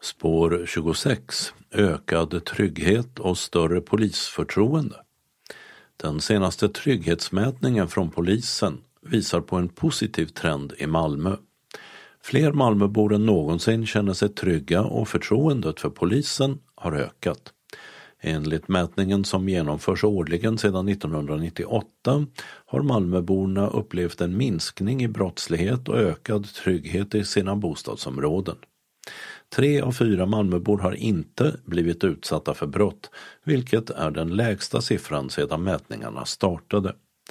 Spår 26. Ökad trygghet och större polisförtroende. Den senaste trygghetsmätningen från polisen visar på en positiv trend i Malmö. Fler Malmöbor än någonsin känner sig trygga och förtroendet för polisen har ökat. Enligt mätningen som genomförs årligen sedan 1998 har Malmöborna upplevt en minskning i brottslighet och ökad trygghet i sina bostadsområden. 3 av 4 Malmöbor har inte blivit utsatta för brott, vilket är den lägsta siffran sedan mätningarna startade.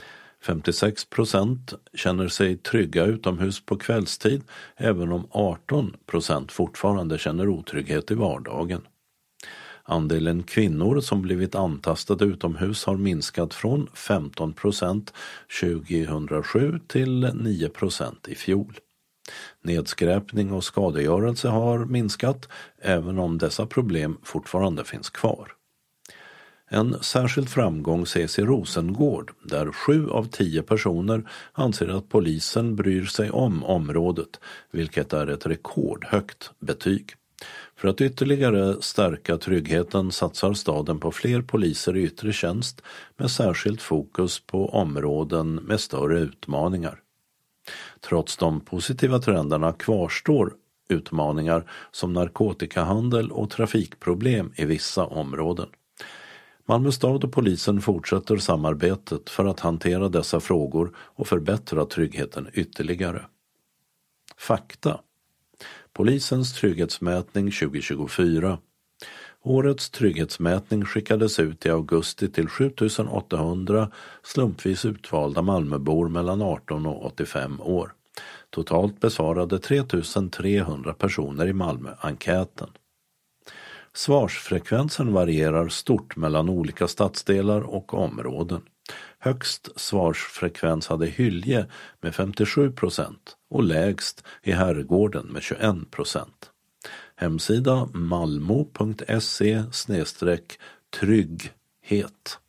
56% känner sig trygga utomhus på kvällstid, även om 18% fortfarande känner otrygghet i vardagen. Andelen kvinnor som blivit antastade utomhus har minskat från 15% 2007 till 9% i fjol. Nedskräpning och skadegörelse har minskat, även om dessa problem fortfarande finns kvar. En särskild framgång ses i Rosengård, där 7 av 10 personer anser att polisen bryr sig om området, vilket är ett rekordhögt betyg. För att ytterligare stärka tryggheten satsar staden på fler poliser i yttre tjänst med särskilt fokus på områden med större utmaningar. Trots de positiva trenderna kvarstår utmaningar som narkotikahandel och trafikproblem i vissa områden. Malmö stad och polisen fortsätter samarbetet för att hantera dessa frågor och förbättra tryggheten ytterligare. Fakta. Polisens trygghetsmätning 2024. Årets trygghetsmätning skickades ut i augusti till 7800 slumpvis utvalda Malmöbor mellan 18 och 85 år. Totalt besvarade 3300 personer i Malmö enkäten. Svarsfrekvensen varierar stort mellan olika stadsdelar och områden. Högst svarsfrekvens hade Hylje med 57% och lägst i Herrgården med 21%. Hemsida malmo.se/trygghet